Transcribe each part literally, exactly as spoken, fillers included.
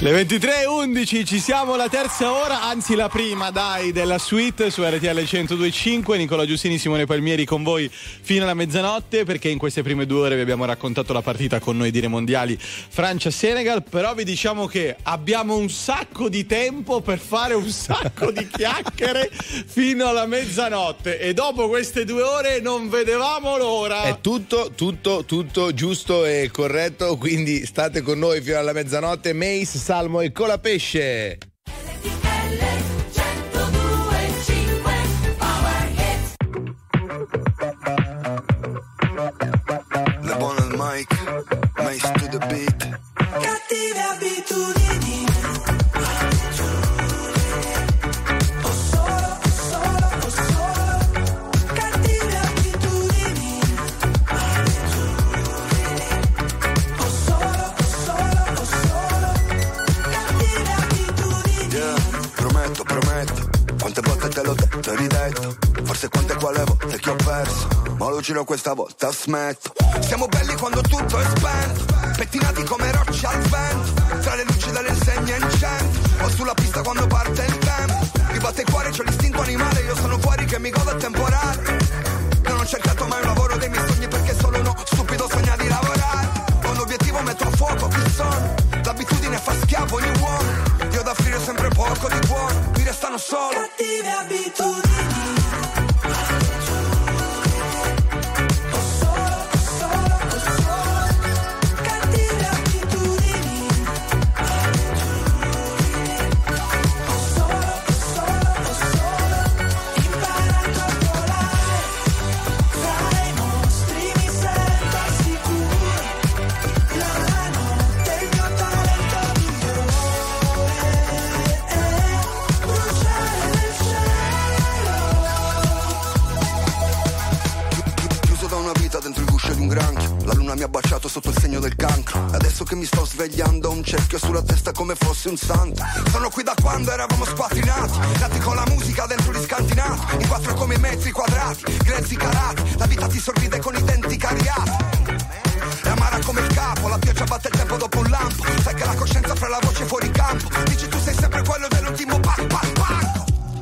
Le ventitré e undici, ci siamo alla terza ora, anzi la prima, dai, della suite su R T L centodue e cinque. Nicola Giustini, Simone Palmieri con voi fino alla mezzanotte, perché in queste prime due ore vi abbiamo raccontato la partita con noi dire mondiali Francia-Senegal, però vi diciamo che abbiamo un sacco di tempo per fare un sacco di chiacchiere fino alla mezzanotte, e dopo queste due ore non vedevamo l'ora. È tutto, tutto, tutto giusto e corretto, quindi state con noi fino alla mezzanotte. Mace, Salmo e Colapesce. Le buon al mic, Mace to the beat. Cattive abitudini. O solo, o solo, o solo. Cattive abitudini. O solo, o solo, o solo. Cattive abitudini. Yeah, prometto, prometto. Quante volte te l'ho detto e ridetto. Forse quante quale volte che ho perso. Ma lo giro questa volta smetto. Siamo belli quando tutto è spento, pettinati come rocce al vento, tra le luci delle insegne in centro, o sulla pista quando parte il tempo. Mi batte il cuore, c'ho l'istinto animale, io sono fuori che mi godo il temporale. Non ho cercato mai un lavoro dei miei sogni, perché solo uno stupido sogna di lavorare. Ho un obiettivo, metto a fuoco chi sono. L'abitudine fa schiavo ogni uomo. Io da offrire sempre poco di buono, mi restano solo cattive abitudini. Mi ha baciato sotto il segno del cancro. Adesso che mi sto svegliando ho un cerchio sulla testa come fossi un santo. Sono qui da quando eravamo squattrinati, nati con la musica dentro gli scantinato. In quattro come metri quadrati, grezzi carati. La vita ti sorride con i denti cariati. È amara come il capo, la pioggia batte il tempo dopo un lampo. Sai che la coscienza fra la voce fuori campo. Dici tu sei sempre quello dell'ultimo pac pac pac.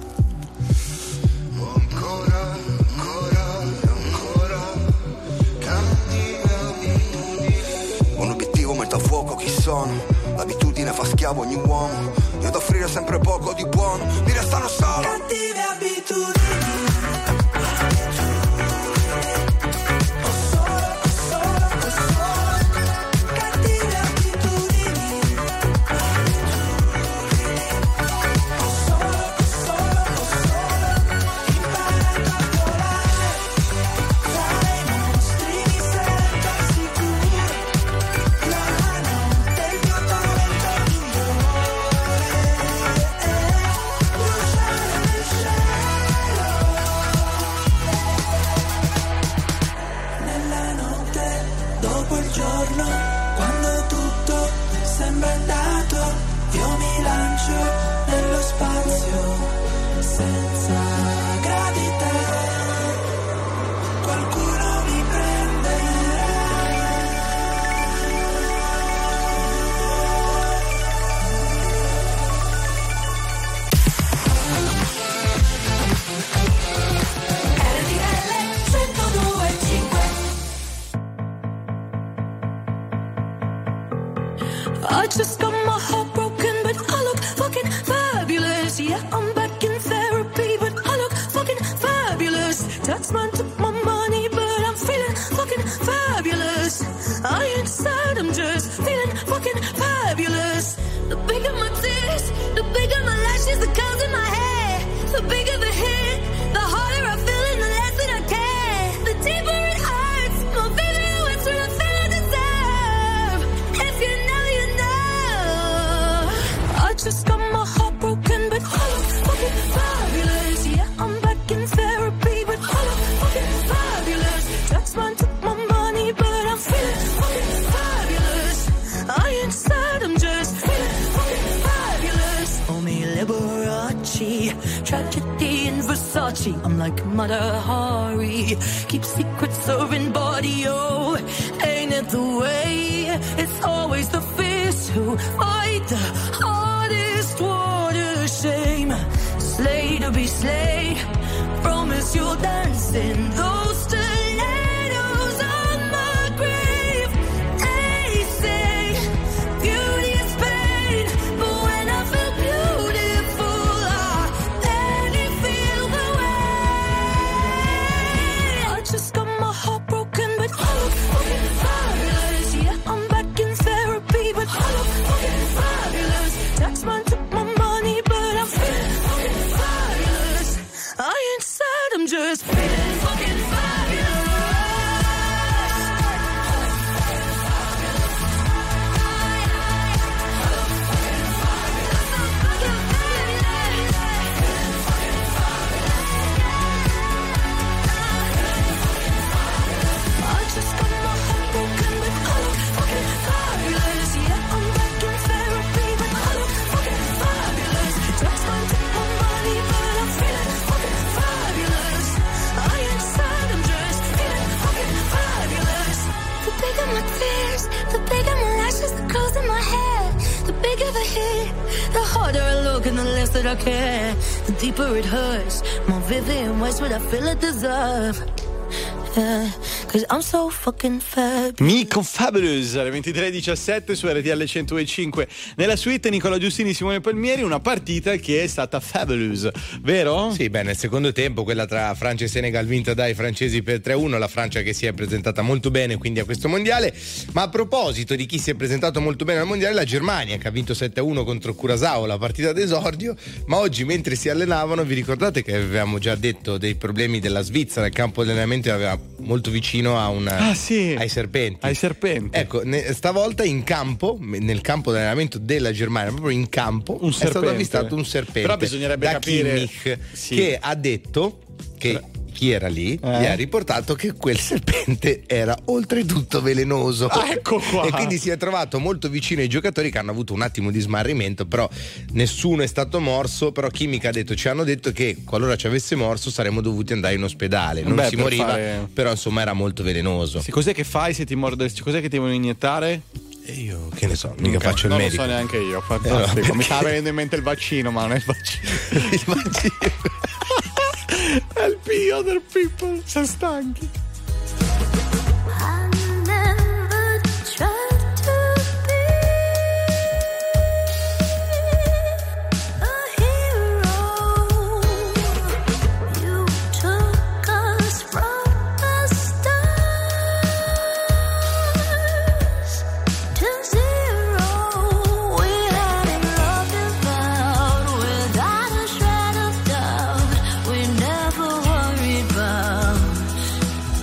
Metto a fuoco chi sono, l'abitudine fa schiavo ogni uomo. Io ad offrire sempre poco di buono, mi restano solo cattive abitudini. I'm like Mother Hari, keep secrets serving body, oh, ain't it the way? It's always the fish to fight the hardest war to shame. Slay to be slayed. Promise you'll dance in those stilettos on my grave. They say beauty is pain, but when I feel beautiful, I let it feel the way. I just got my heart broken, but I look fucking fabulous. Yeah, I'm back in therapy, but I look fucking fabulous. Tax man took my money, but I'm feeling fucking fabulous. I ain't sad, I'm just feeling fucking fabulous. I just got my heart broken, but I look fucking fabulous. Yeah, I'm back in therapy, but I look fucking fabulous. Tax man took my money, but I'm feeling fucking fabulous. I ain't sad, I'm just feeling fucking fabulous. The bigger my tears, the bigger my lashes, the curls in my hair. The bigger the hit, the harder I look and the less that I care. The deeper it hurts, more Vivian West, what I feel I deserve. Yeah, cause I'm so fucking fab. Mico Fabulous alle ventitré e diciassette su R T L centodue e cinque. Nella suite Nicola Giustini, Simone Palmieri, una partita che è stata fabulous, vero? Sì, beh, nel secondo tempo quella tra Francia e Senegal vinta dai francesi per tre a uno, la Francia che si è presentata molto bene quindi a questo mondiale. Ma a proposito di chi si è presentato molto bene al mondiale, la Germania che ha vinto sette a uno contro Curaçao la partita d'esordio, ma oggi mentre si allenavano, vi ricordate che avevamo già detto dei problemi della Svizzera, il campo di allenamento aveva molto vicino a una, ah, sì. ai serpenti. Ai serpenti. Ecco, ne, stavolta in campo, nel campo di allenamento della Germania, proprio in campo, un è serpente. stato avvistato un serpente. Però bisognerebbe da capire Kimmich, sì. che ha detto che chi era lì eh? gli ha riportato che quel serpente era oltretutto velenoso. Ah, ecco qua. E quindi si è trovato molto vicino ai giocatori che hanno avuto un attimo di smarrimento, però nessuno è stato morso. Però Kimmich ha detto, ci hanno detto che qualora ci avesse morso saremmo dovuti andare in ospedale. Non Beh, si per moriva, fare... però insomma era molto velenoso. Sì, cos'è che fai se ti morde? Cos'è che ti vogliono iniettare? E io che ne so, mica Okay, faccio il non medico. Non lo so neanche io, fantastico. Eh, no, Mi stava venendo in mente il vaccino, ma non è il vaccino. Il vaccino. Help me, other people, sono stanchi. I never tried to be a hero. You took us from the stars to zero. We had it locked about without a shred of doubt. We never worried about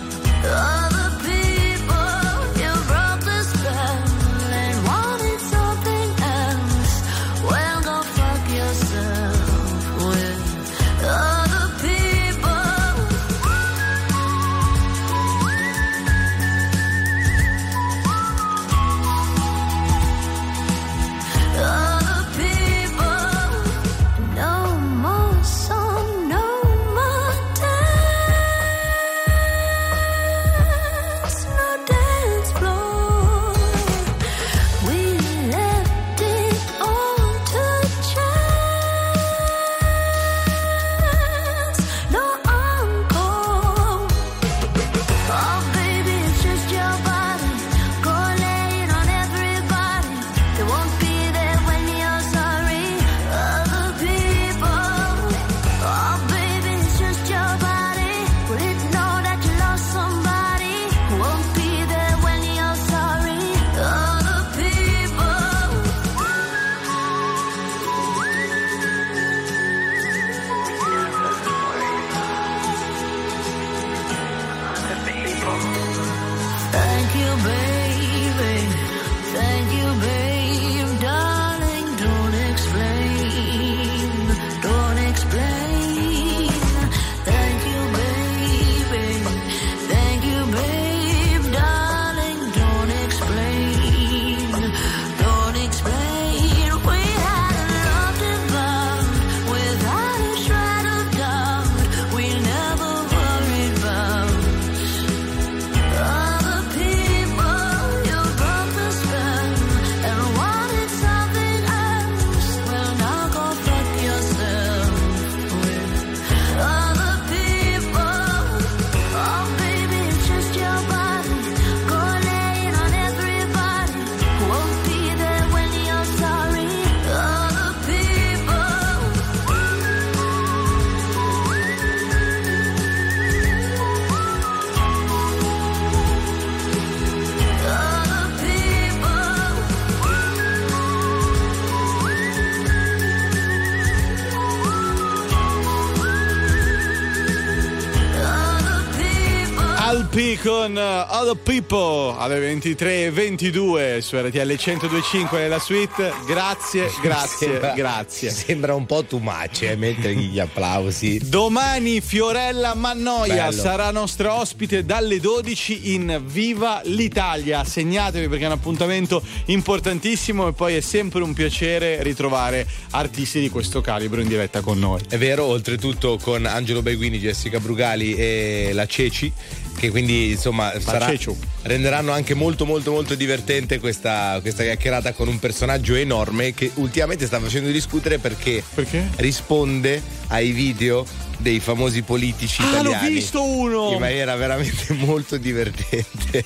P con uh, Other People alle ventitré e ventidue su R T L centodue e cinque nella suite. Grazie, grazie, sembra, grazie. Sembra un po' too much, eh, mentre gli applausi. Domani Fiorella Mannoia Bello. sarà nostra ospite dalle dodici in Viva l'Italia. Segnatevi perché è un appuntamento importantissimo e poi è sempre un piacere ritrovare artisti di questo calibro in diretta con noi. È vero, oltretutto con Angelo Beguini, Jessica Brugali e la Ceci, che quindi insomma sarà, renderanno anche molto molto molto divertente questa, questa chiacchierata con un personaggio enorme che ultimamente sta facendo discutere perché, perché? risponde ai video dei famosi politici ah, italiani. Ah, l'ho visto uno! In maniera veramente molto divertente.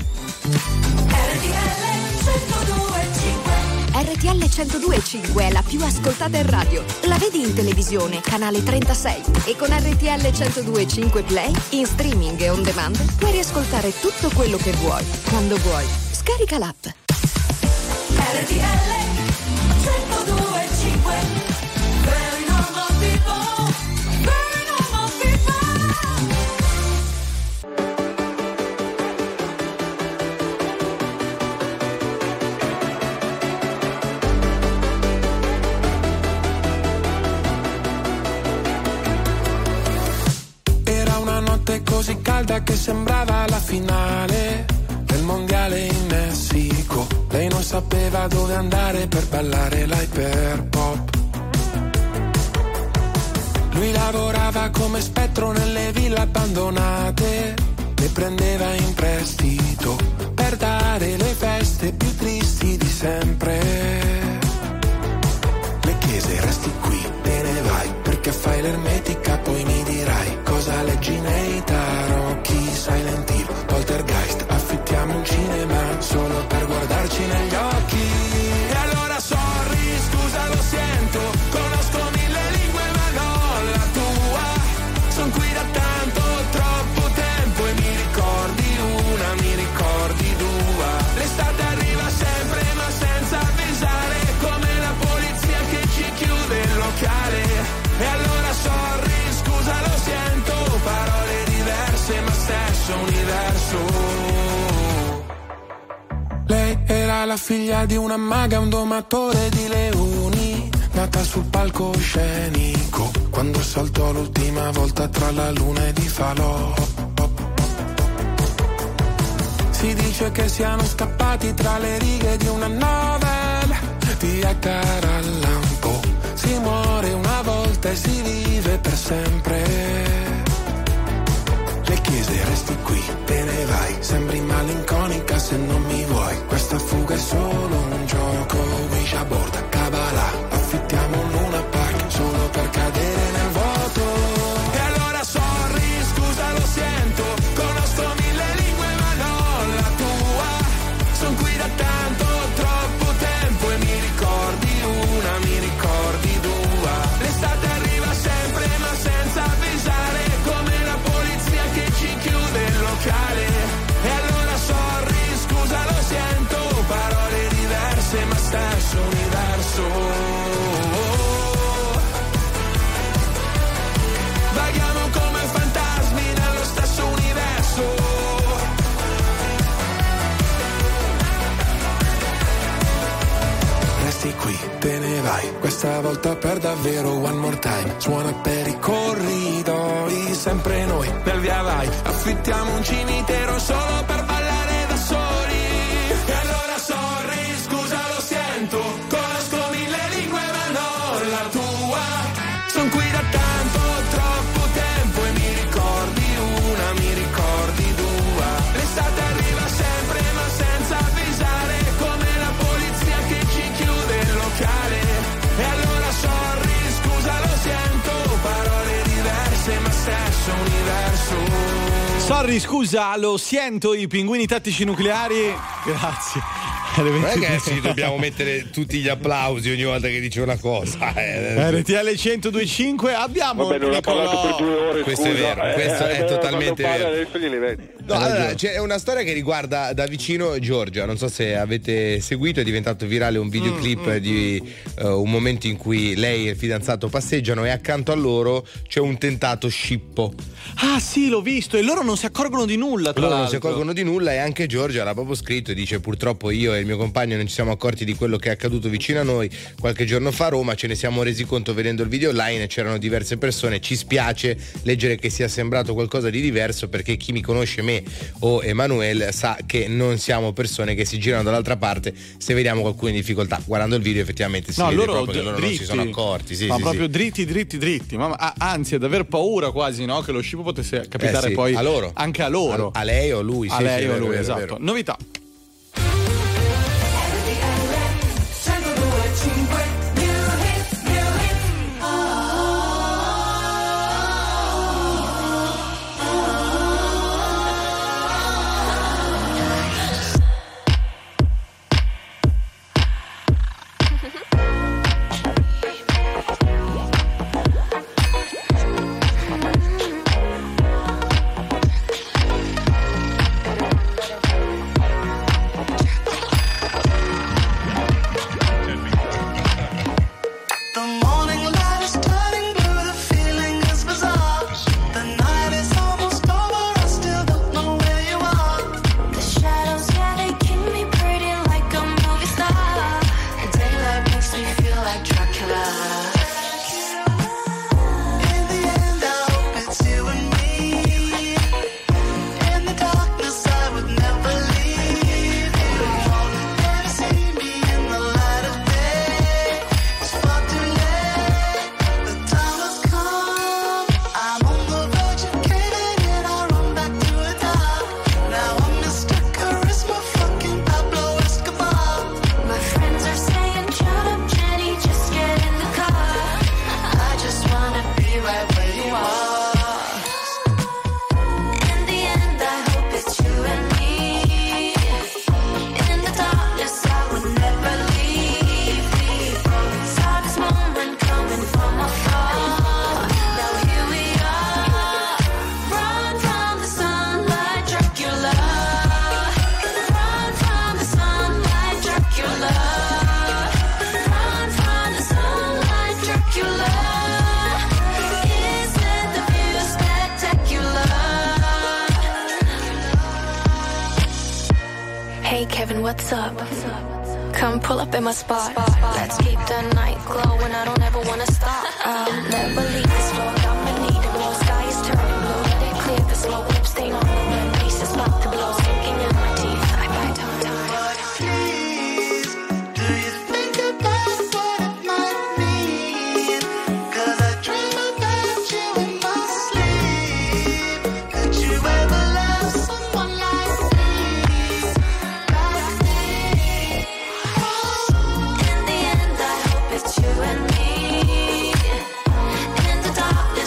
R T L centodue e cinque è la più ascoltata in radio. La vedi in televisione, canale trentasei. E con R T L centodue e cinque Play, in streaming e on demand, puoi riascoltare tutto quello che vuoi, quando vuoi. Scarica l'app. R T L centodue e cinque. Very normal people. Very normal people. Così calda che sembrava la finale del mondiale in Messico. Lei non sapeva dove andare per ballare l'hyperpop. Lui lavorava come spettro nelle ville abbandonate, le prendeva in prestito per dare le feste più tristi di sempre. Le chiese resti qui, te ne vai, perché fai l'ermetica, poi mi dirai cosa leggi nei tarocchi, Silent Hill, Poltergeist, affittiamo un cinema solo per guardarci negli occhi. E allora sorry, scusa lo sento, conosco mille lingue ma non la tua, son qui da tanto, troppo tempo e mi ricordi una, mi ricordi due, l'estate arriva sempre ma senza avvisare, come la polizia che ci chiude il locale. E allora sorry, scusa lo sento, parole diverse ma stesso universo. Lei era la figlia di una maga, un domatore di leoni, nata sul palcoscenico quando saltò l'ultima volta tra la luna ed i falò. Si dice che siano scappati tra le righe di una novella di Edgar Allan Poe. Si muore una volta e si vive per sempre. Le chiese resti qui, te ne vai, sembri malinconica se non mi vuoi. Questa fuga è solo un gioco, Ouija board, Kabbalah, affittiamo un Luna Park solo per cadere nel vuoto. E allora sorry, scusa lo sento, conosco mille lingue ma non la tua, son qui da tanto, troppo tempo e mi ricordi una, mi ricordi due, l'estate arriva sempre ma senza avvisare, come la polizia che ci chiude il locale. E allora sorry, scusa lo sento, parole diverse ma stesso universo. Vaghiamo come fantasmi nello stesso universo. Resti qui, te ne vai, questa volta per davvero, one more time. Suona per i corridoi, sempre noi nel via vai, affittiamo un cimitero solo per ballare da soli. E allora sorry, scusa lo sento, conosco mille lingue ma non la tua, son qui da tanto, troppo tempo e mi ricordi una, mi ricordi due, l'estate arriva sempre ma senza avvisare, come la polizia che ci chiude il locale. E allora sorry, scusa lo sento, parole diverse ma stesso universo. Sorry, scusa, lo sento, i pinguini tattici nucleari. Grazie. Non è che ci dobbiamo mettere tutti gli applausi ogni volta che dice una cosa. Eh. R T L centodue e cinque abbiamo. Vabbè, non ha parlato per due ore. Questo scusa. è vero, questo eh, è eh, totalmente parla, vero. adesso glieli vedi. No, allora, c'è una storia che riguarda da vicino Giorgia, non so se avete seguito, è diventato virale un videoclip mm, di uh, un momento in cui lei e il fidanzato passeggiano e accanto a loro c'è un tentato scippo. Ah sì, l'ho visto, e loro non si accorgono di nulla, tra Loro l'altro. non si accorgono di nulla, e anche Giorgia l'ha proprio scritto e dice: purtroppo io e il mio compagno non ci siamo accorti di quello che è accaduto vicino a noi qualche giorno fa a Roma, ce ne siamo resi conto vedendo il video online e c'erano diverse persone, ci spiace leggere che sia sembrato qualcosa di diverso, perché chi mi conosce me o Emanuele sa che non siamo persone che si girano dall'altra parte se vediamo qualcuno in difficoltà. Guardando il video effettivamente si no, vede loro proprio che loro dritti, non si sono accorti, sì, ma sì, proprio sì. dritti dritti dritti, ma, ah, anzi ad aver paura quasi, no, che lo scippo potesse capitare Eh sì, poi a loro. anche a loro, a, a lei o a lui, a sì, lei sì, o a vero, lui, vero, esatto. vero. Novità. Hey Kevin, what's up? Come pull up in my spot. Let's keep the night glowing. I don't ever wanna stop. I'll never leave this floor. I'ma need it. Blue sky is turning blue. Let it clear the slow lip stain on the red. Face is about to blow, sinking in my teeth. I bite time, time. You and me in the dark.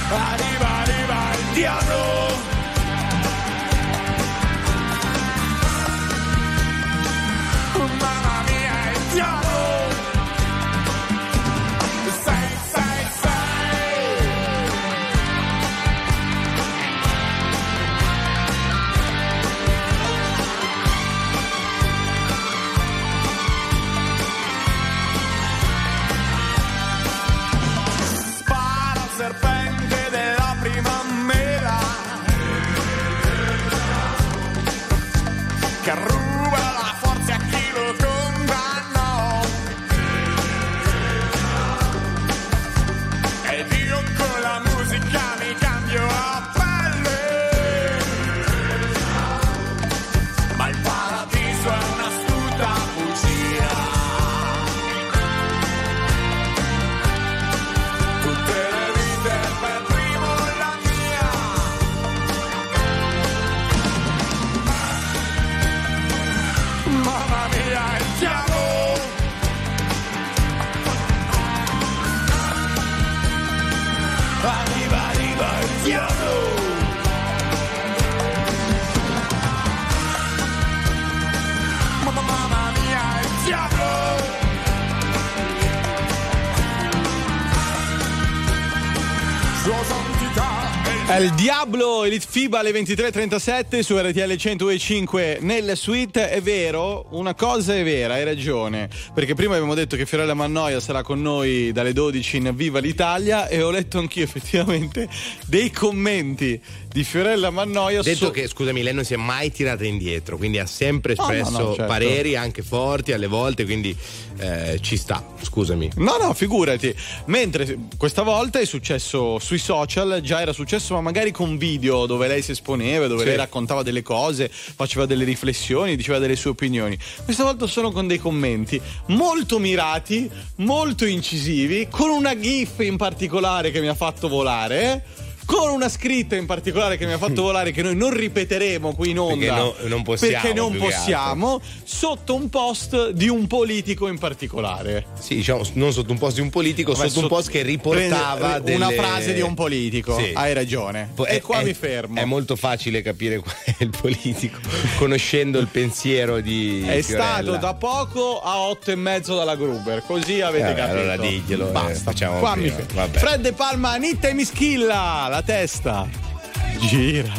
arriva, arriva il diavolo. Mamma mia, il diavolo. Sei, sei, sei. Spara al serpente della prima mela che ruba la forza a chi lo condannò. Ed io con la musica mi cambio a pelle, ma il paradiso è un'astuta bugia. Tutte le vite per primo la mia. Mamma mia, il diavolo. Arriva, arriva il diavolo. Mamma, mamma mia, il diavolo. Sua santità è il È il Diablo Elite FIBA alle ventitré e trentasette su R T L centodue e cinque nelle suite. È vero, una cosa è vera, hai ragione, perché prima abbiamo detto che Fiorella Mannoia sarà con noi dalle dodici in Viva l'Italia e ho letto anch'io effettivamente dei commenti di Fiorella Mannoia. Detto so- che, scusami, lei non si è mai tirata indietro, quindi ha sempre No, no, espresso no, certo. pareri anche forti alle volte, quindi eh, ci sta, scusami. No, no, figurati. Mentre questa volta è successo sui social, già era successo ma magari con video dove lei si esponeva, dove Sì. lei raccontava delle cose, faceva delle riflessioni, diceva delle sue opinioni. Questa volta sono con dei commenti molto mirati, molto incisivi, con una gif in particolare che mi ha fatto volare, con una scritta in particolare che mi ha fatto volare, che noi non ripeteremo qui in onda Perché no- non possiamo, perché non più che possiamo, sotto un post di un politico in particolare. Sì, diciamo, non sotto un post di un politico, Vabbè, sotto un sotto- post che riportava prende una delle- frase di un politico. Sì. Hai ragione. Po- e è- qua è- mi fermo. È molto facile capire qual è il politico, conoscendo il pensiero di È Fiorella. stato da poco a otto e mezzo dalla Gruber, così avete Vabbè, capito. allora diglielo, eh, Basta. facciamo Qua prima. mi fermo. Vabbè. Fred De Palma, Anitta e Mischilla, la testa. Gira.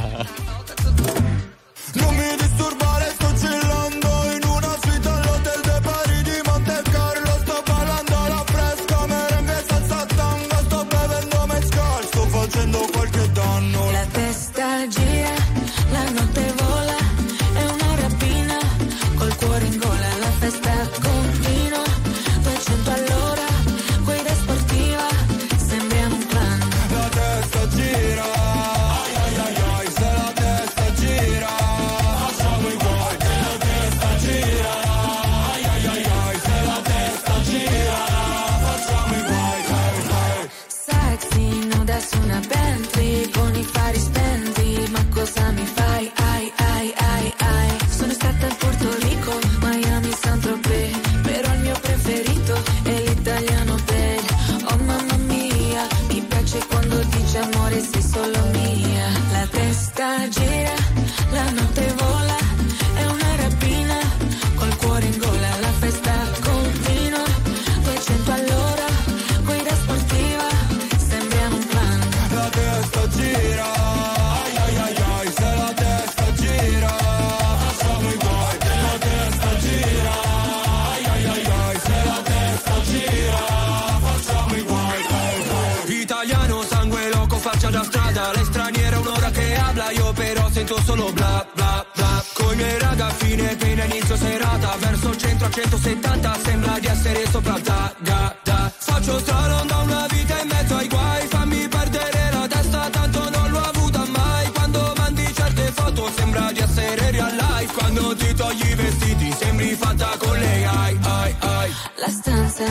Non mi disturbare, sto chillando in una suite all'hotel de Paris di Monte Carlo. Sto ballando alla fresca, merengue senza tango. Sto bevendo mezcal, sto facendo qualche danno. La testa gira, la notte vola, è una rapina, col cuore in gola, la festa continua, duecento all'ora, guida sportiva, sembriamo un clan. La testa gira, ai ai ai ai, se la testa gira, facciamo i guai. La testa gira, ai ai ai ai, se la testa gira, facciamo i guai. Hey, hey. Sexy, nuda su una Bentley, con i fari spenti, ma cosa mi fai? Ai ai ai ai, sono stata a Porto Rico, Miami, Saint-Tropez, però il mio preferito è l'italiano per. Oh mamma mia, mi piace quando dici amore, sei solo mia. La testa gira, la notte vola, è una rapina, col cuore in gola, la festa continua, duecento all'ora, guida sportiva, sembriamo un clan. La testa gira, ai ai ai ai, se la testa gira, facciamo i guai. La testa gira, ai ai ai ai, se la testa gira, facciamo i guai. Hey, hey. Italiano, sangue loco, faccia da strada. Lei straniera, un'ora che habla, io però sento solo bla bla bla. Coi miei raga a fine pena inizio serata, verso il centro a centosettanta, sembra di essere sopra da da da. Faccio strano da una vita in mezzo ai guai, fammi perdere la testa, tanto non l'ho avuta mai. Quando mandi certe foto sembra di essere real life, quando ti togli i vestiti sembri fatta con lei. Ai ai ai. La stanza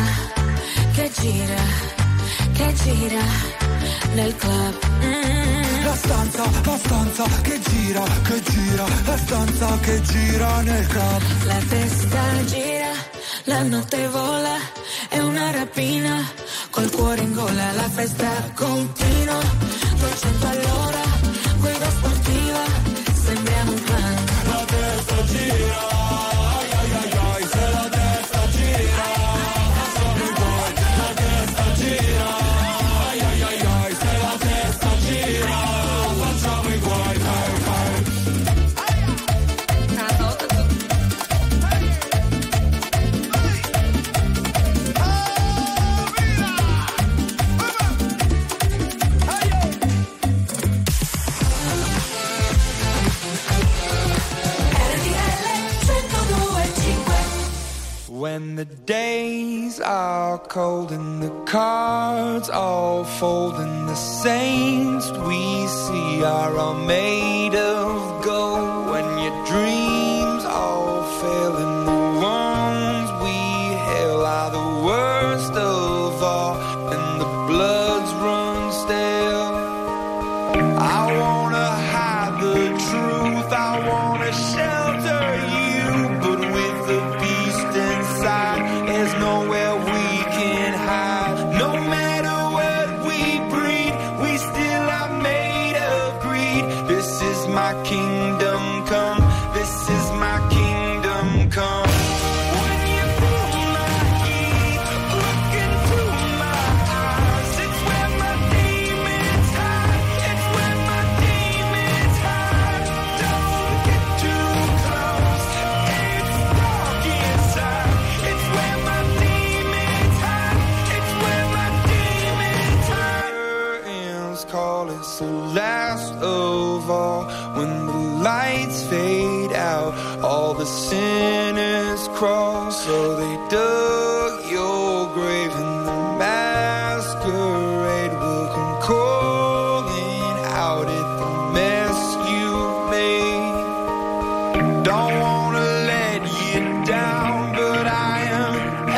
che gira, che gira nel club. Mm. La stanza, la stanza che gira, che gira, la stanza che gira nel club. La testa gira, la notte vola, è una rapina, col cuore in gola, la festa continua, the days are cold and the cards all fold and the saints we see are all made of gold. When your dreams all fail and the ones we hail are the worst of all and the bloods run stale. I wanna hide the truth, I wanna shelter you, but with the beast inside, there's nowhere we can hide. No matter what we breed, we still are made of greed. This is my kingdom come, this is my kingdom come. When you feel my heat, look into my eyes, it's where my demons hide, it's where my demons hide. Don't get too close, it's dark inside, it's where my demons hide, it's where my demons hide. Curtains call it's the last of all. When the lights fade out, all the sinners crawl. So they dug your grave and the masquerade will come calling out at the mess you made. Don't wanna let you down, but I am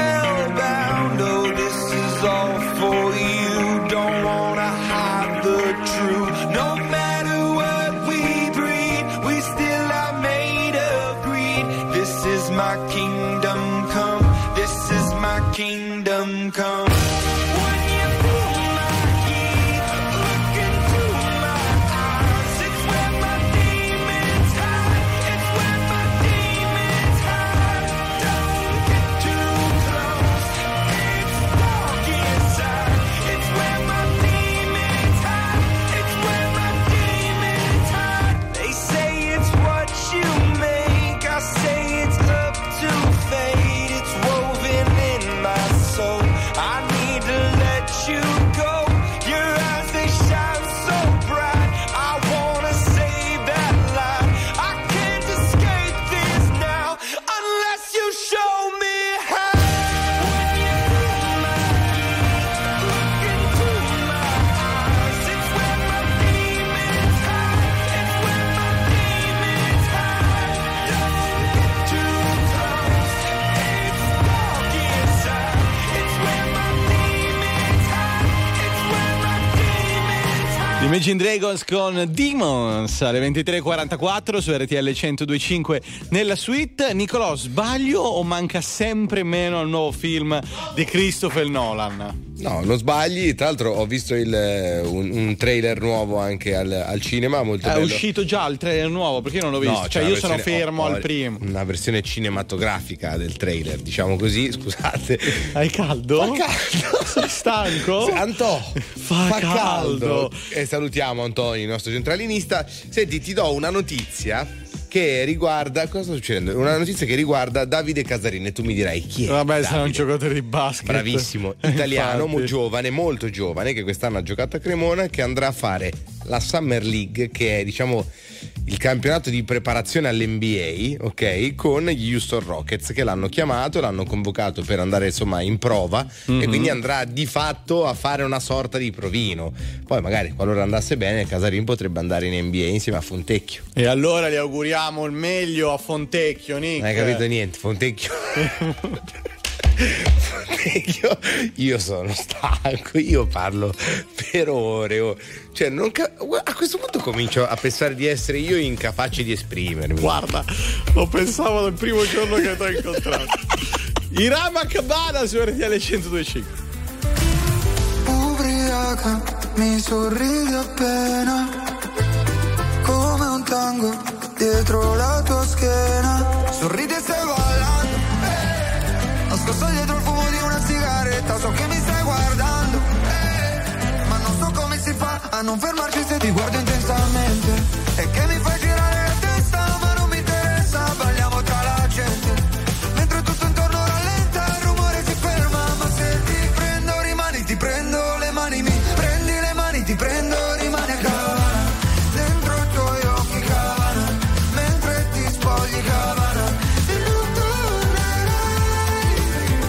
hellbound. Oh, this is all for you. Don't wanna hide the truth. No matter what we breed, we still are made of greed. This is my kingdom come, this is my kingdom come. When you feel my heat, look into my eyes, it's where my demons hide, it's where my demons hide. Don't get too close, it's dark inside, it's where my demons hide, it's where my demons hide. They say it's what you make, I say it's up to fate, it's woven in my soul. I need to let you go, your eyes they shine so bright, I wanna save that light. I can't escape this now, unless you show me how. When you feel my heat, look into my eyes, it's where my demons hide, it's where my demons hide. Don't get too close, it's dark inside, it's where my demons hide, it's where my demons hide. Imagine Dragons con Demons alle ventitré e quarantaquattro su R T L centodue e cinque nella suite. Nicolò, sbaglio o manca sempre meno al nuovo film di Christopher Nolan? No, non sbagli. Tra l'altro ho visto il, un, un trailer nuovo anche al, al cinema, molto È bello. uscito già il trailer nuovo? Perché io non l'ho visto? No, cioè c'è io una sono versione- fermo ho- ho al primo. Una versione cinematografica del trailer, diciamo così, scusate. Hai caldo? Fa caldo. Sei stanco? Antò, Fa caldo. E salutiamo Antonio, il nostro centralinista. Senti, ti do una notizia che riguarda, cosa sta succedendo? Una notizia che riguarda Davide Casarin e tu mi dirai chi è. Vabbè, Davide? sarà un giocatore di basket. Bravissimo, italiano, Infatti. mo- giovane, molto giovane, che quest'anno ha giocato a Cremona, che andrà a fare la Summer League, che è diciamo il campionato di preparazione all'N B A, ok, con gli Houston Rockets, che l'hanno chiamato, l'hanno convocato per andare insomma in prova, Mhm. e quindi andrà di fatto a fare una sorta di provino. Poi magari qualora andasse bene Casarin potrebbe andare in N B A insieme a Fontecchio. E allora gli auguriamo il meglio a Fontecchio, Nick. Non hai capito niente, Fontecchio. Fontecchio, io sono stanco, io parlo per ore, oh. Cioè non ca- a questo punto comincio a pensare di essere io incapace di esprimermi. Guarda, lo pensavo dal primo giorno che ti ho incontrato. Irama Cabana su R T L centodue e cinque. Ubriaca, mi sorridi appena, come un tango dietro la tua schiena. Sorridi e stai ballando, eh. Nascosto dietro il fumo di una sigaretta, so che mi stai guardando, eh. Ma non so come si fa a non fermarci se ti guardo intensamente. E che mi fai girare la testa, ma non mi interessa, balliamo tra la gente. Mentre tutto intorno rallenta, il rumore si ferma, ma se ti prendo rimani, ti prendo le mani, mi prendi le mani, ti prendo, rimani a Cabana, dentro i tuoi occhi Cabana, mentre ti spogli Cabana, e non tornerai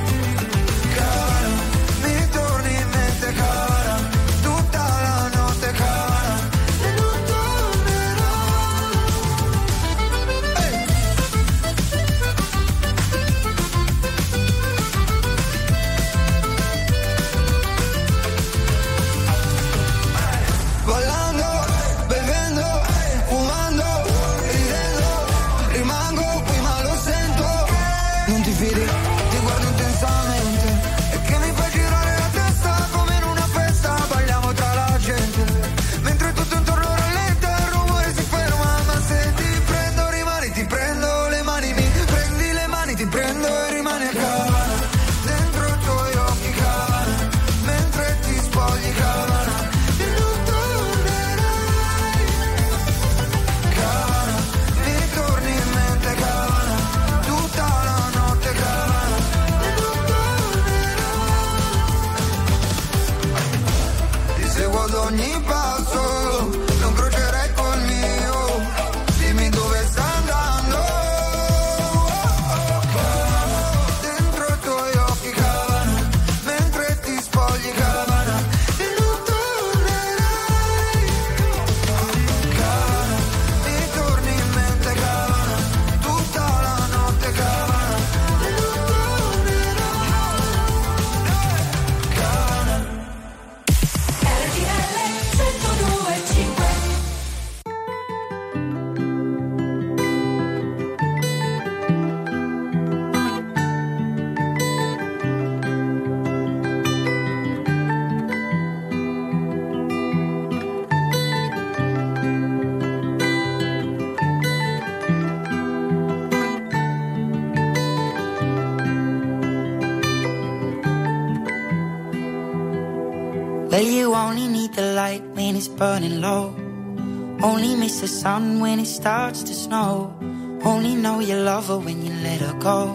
You only need the light when it's burning low. Only miss the sun when it starts to snow. Only know you love her when you let her go.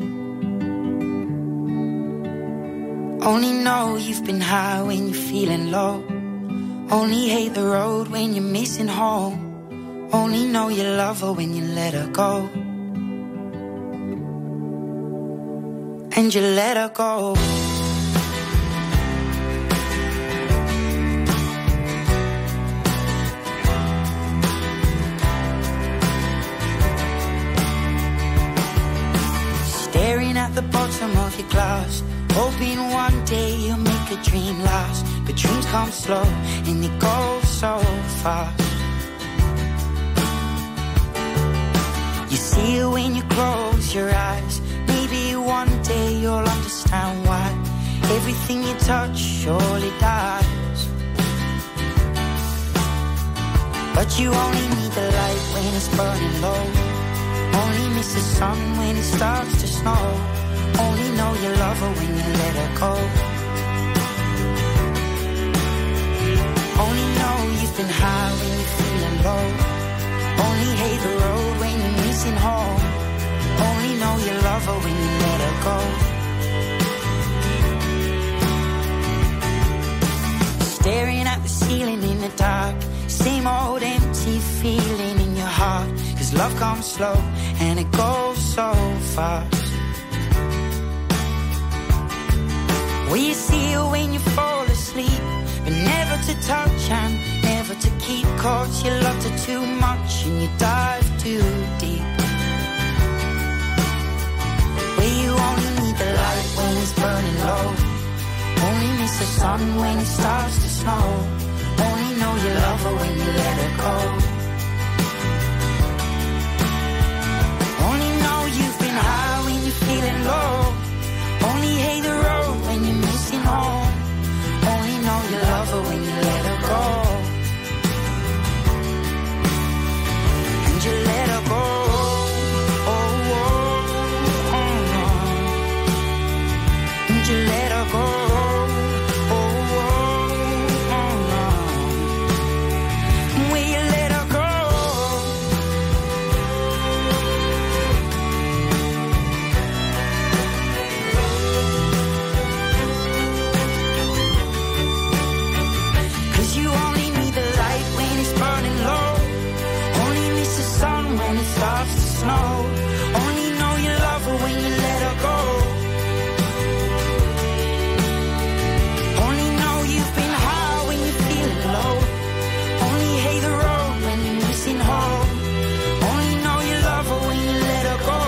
Only know you've been high when you're feeling low. Only hate the road when you're missing home. Only know you love her when you let her go. And you let her go. Staring at the bottom of your glass, hoping one day you'll make a dream last. But dreams come slow and they go so fast. You see it when you close your eyes. Maybe one day you'll understand why everything you touch surely dies. But you only need the light when it's burning low. Only miss the sun when it starts to snow. Only know you love her when you let her go. Only know you've been high when you're feeling low. Only hate the road when you're missing home. Only know you love her when you let her go. Staring at the ceiling in the dark, same old empty feeling in your heart. Cause love comes slow and it goes so fast. Will you see her when you fall asleep, but never to touch and never to keep? Cause you loved her too much and you dive too deep. Where you only need the light when it's burning low. Only miss the sun when it starts to snow. Only know you love her when you let her go. Only know you've been high when you're feeling low. Only hate the road when you're missing home. Only know you love her when you let her go. And you let her go. Oh, oh, oh, oh. And you let her go. Oh, oh, oh, oh. Will you let her go? You only need the light when it's burning low. Only miss the sun when it starts to snow. Only know you love her when you let her go. Only know you've been high when you're feeling low. Only hate the road when you're missing home. Only know you love her when you let her go.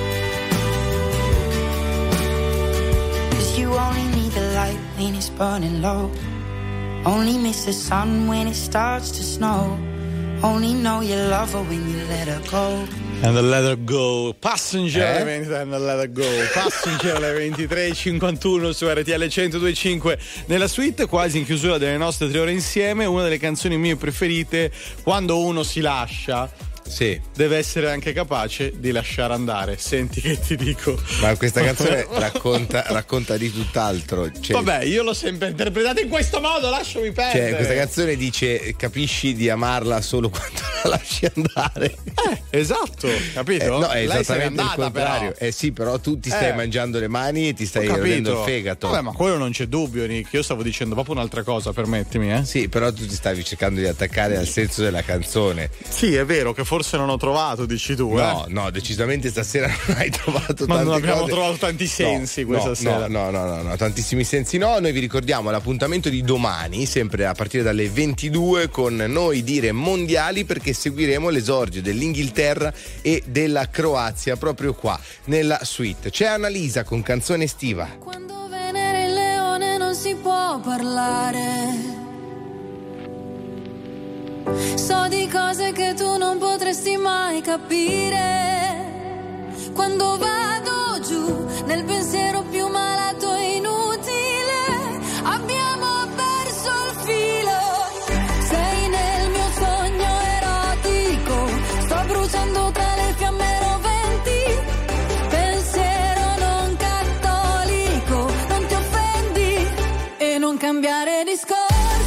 Cause you only need the light when it's burning low. Only miss the sun when it starts to snow. Only know you love her when you let her go. And the let her go. Passenger eh? alle ventitré, and the let her go. Passenger alle ventitré e cinquantuno su R T L centodue e cinque nella suite, quasi in chiusura delle nostre tre ore insieme. Una delle canzoni mie preferite, quando uno si lascia. Sì. Deve essere anche capace di lasciare andare. Senti che ti dico. Ma questa canzone racconta, racconta di tutt'altro. Cioè, vabbè, io l'ho sempre interpretata in questo modo, lasciami perdere. Cioè, questa canzone dice: capisci di amarla solo quando la lasci andare. Eh, esatto, capito? Eh, no, è Lei se n'è esattamente andata, il contrario. però. Eh sì, però tu ti stai Eh. mangiando le mani e ti stai Ho capito. rodendo il fegato. Vabbè, ma quello non c'è dubbio, Nick. Io stavo dicendo proprio un'altra cosa, permettimi, eh. Sì, però tu ti stavi cercando di attaccare al senso della canzone. Sì, è vero che forse non ho trovato, dici tu, No, eh. no, decisamente stasera non hai trovato Ma tante non abbiamo cose. trovato tanti sensi No, questa no, sera. No, no, no, no, tantissimi sensi no. Noi vi ricordiamo l'appuntamento di domani, sempre a partire dalle ventidue, con Noi Dire Mondiali, perché seguiremo l'esordio dell'Inghilterra e della Croazia proprio qua nella suite. C'è Annalisa con Canzone estiva. Quando Venere il leone non si può parlare. So di cose che tu non potresti mai capire. Quando vado giù nel pensiero più malato e inutile, abbiamo perso il filo. Sei nel mio sogno erotico, sto bruciando tra le fiamme roventi. Pensiero non cattolico, non ti offendi e non cambiare discorso.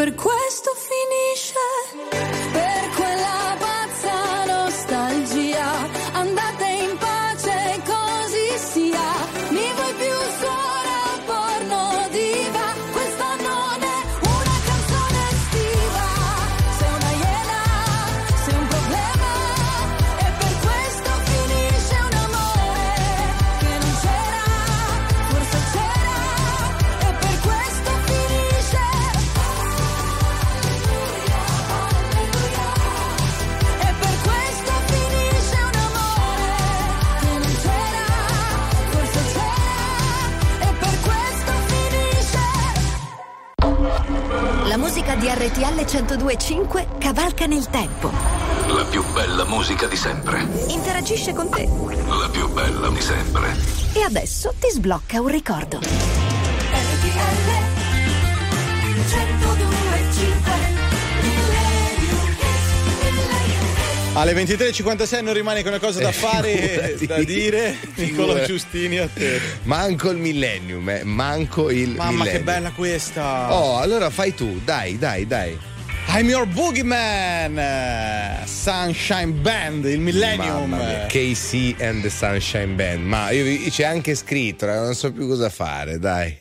per questo finisce, per quella pazza nostalgia. Andate in pace, così sia. Mi vuoi più suora porno diva? Questa non è una canzone estiva. Sei una iena, sei un problema, e per questo finisce un amore che non c'era, forse c'era, e per questo finisce. E per questo finisce un amore che non c'era, forse c'era, e per questo finisce. La musica di R T L centodue e cinque cavalca nel tempo. La più bella musica di sempre. Interagisce con te. La più bella di sempre. E adesso ti sblocca un ricordo. R T L centodue e cinque. Alle ventitré e cinquantasei non rimane che una cosa da fare e da dire. Nicola Giustini, a te. Manco il millennium, eh. Manco il Mamma millennium. che bella questa. Oh, allora fai tu, dai, dai, dai. I'm your boogeyman. eh, Sunshine Band, il millennium. Mamma mia, K C and the Sunshine Band. Ma io, c'è anche scritto, eh, non so più cosa fare, dai.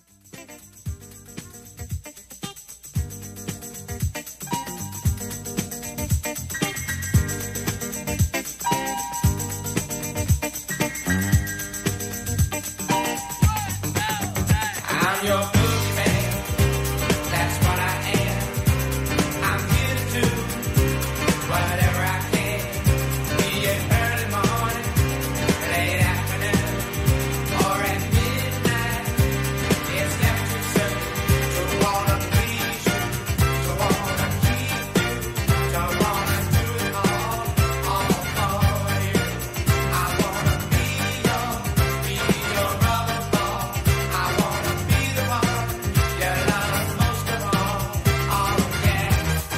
I'm your boogeyman, that's what I am. I'm here to do whatever I can. Be it early morning, late afternoon, or at midnight. It's never too soon to wanna please you, to wanna keep you, to wanna do it all, all for you. I wanna be your, be your rubber ball. I wanna be the one you love most of all. Oh yeah.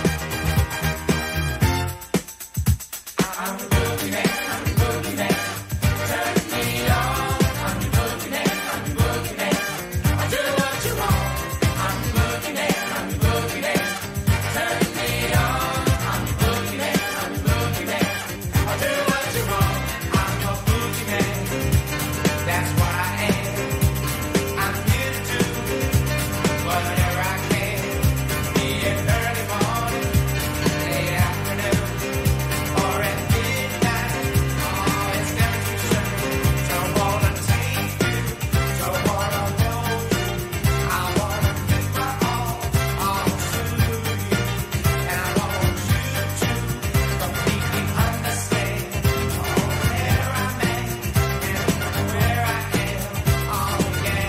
I'm the boogeyman, I'm the boogeyman. Turn me on. I'm the boogeyman, I'm the boogeyman. I do what you want. I'm the boogeyman, I'm the boogeyman. Turn me on. I'm the boogeyman, I'm the boogeyman. I do what you want. I'm your boogeyman. That's what I am. I'm here to do whatever I can. Be it early morning, late afternoon, or at midnight. Oh, it's never too soon. Don't wanna take you, don't wanna hold you. I wanna give my all, all to you, and I want you to completely understand where I'm at and where I am. Oh yeah.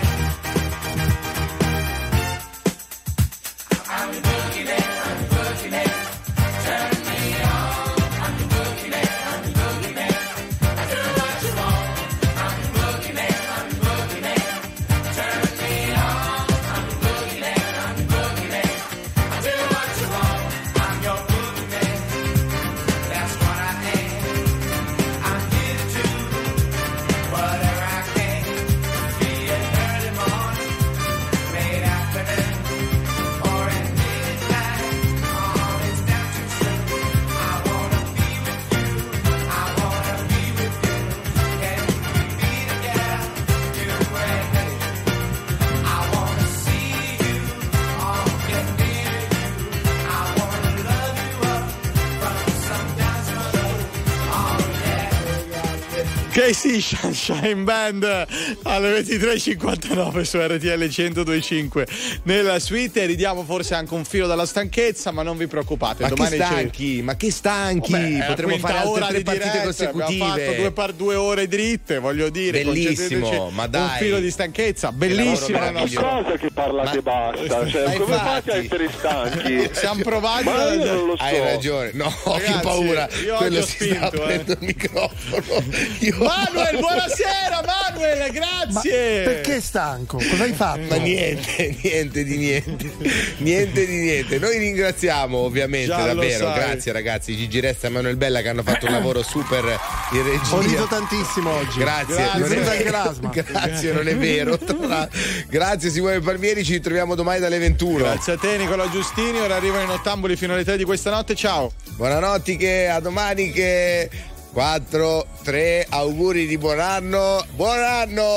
I'm the boogeyman, I'm the boogeyman. Turn me on. I'm the boogeyman, I'm the boogeyman. I do what you want. I'm the boogeyman, I'm the boogeyman. Turn me on. I'm the boogeyman, I'm the boogeyman. I do what you want. I'm your boogeyman. That's what I am. I'm here to do whatever I can. Be it early morning, late afternoon, or at midnight. Oh, it's never too soon. I wanna be with you. I wanna be with you. Can we be together? You and me. I wanna see you. Oh, get near you. I wanna love you up from sundown to low. Oh yeah. K C Sunshine Band alle ventitré e cinquantanove su R T L centodue e cinque nella suite. E ridiamo forse anche un filo dalla stanchezza, ma non vi preoccupate. Ma che domani c'è- stanchi, ma che stanchi, Vabbè, è la potremmo quinta fare altre ora tre di partite diretta, consecutive. abbiamo fatto due per due ore dritte, voglio dire. Bellissimo, concedeteci ma dai. un filo di stanchezza, bellissimo. lavoro il nostro- Cosa che parlate basta, cioè Ma come infatti. fate a essere stanchi? Siamo provati Ma a- io non lo so. Hai ragione, no, Ragazzi, che paura. io oggi Quello ho si sta spinto, aprendo eh. il microfono. Io Manuel, buonasera Manuel, grazie. Ma perché stanco? Cosa hai fatto? Ma niente, niente di niente. Niente di niente. Noi ringraziamo ovviamente, Già lo davvero. sai. Grazie ragazzi, Gigi Resta e Manuel Bella che hanno fatto un lavoro super in regia. Ho riso tantissimo oggi. Grazie, Grazie. non è Venuta anche vero. l'asma. Grazie, non è vero. Grazie Simone Palmieri, ci ritroviamo domani dalle ventuno. Grazie a te Nicola Giustini, ora arrivano i nottambuli fino alle tre di questa notte, ciao. Buonanotte, che a domani che quattro, tre, auguri di buon anno. Buon anno!